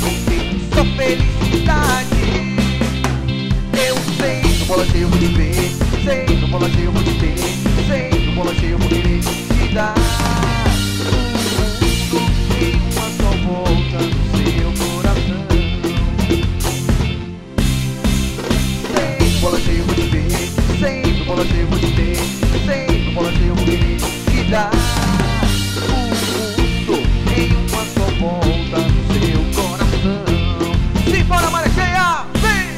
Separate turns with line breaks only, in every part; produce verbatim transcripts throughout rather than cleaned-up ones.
quem só felicidade. Eu sei, no bola cheia eu vou te ver. Sei, no bola cheia eu vou te ter. Sei, no bola cheia eu vou querer te dar. O mundo em uma só volta no seu coração. Sei, no bola cheia eu vou te ver. Sei, no bola cheia eu vou te ter. Sei, no bola cheia eu vou querer te dar. O mundo em uma só volta no seu coração. Simbora, maré cheia! Vem!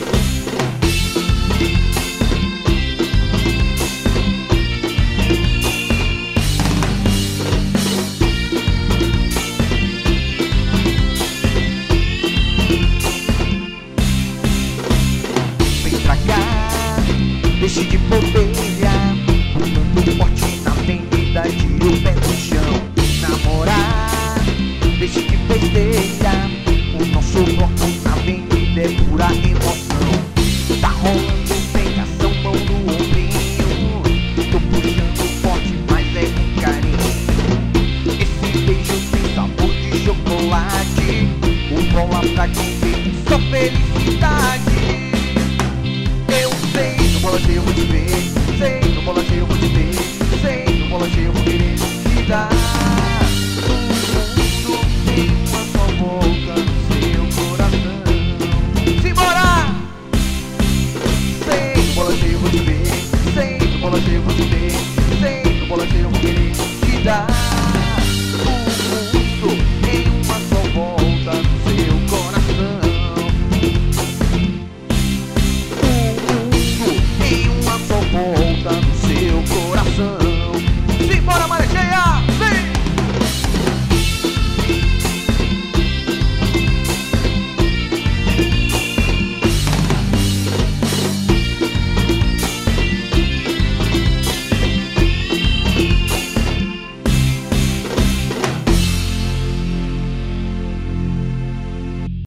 Vem pra cá, deixe de bobeira, pulando forte na avenida, tira o pé do chão. Namorar, deixe de besteira, o nosso bloco na avenida é pura emoção. Tá rolando pegação, mão no ombrinho, tô puxando forte, mas é com carinho. Esse beijo tem sabor de chocolate, o bola pra quem vem só felicidade. Eu sei, no bola cheia eu vou te ver.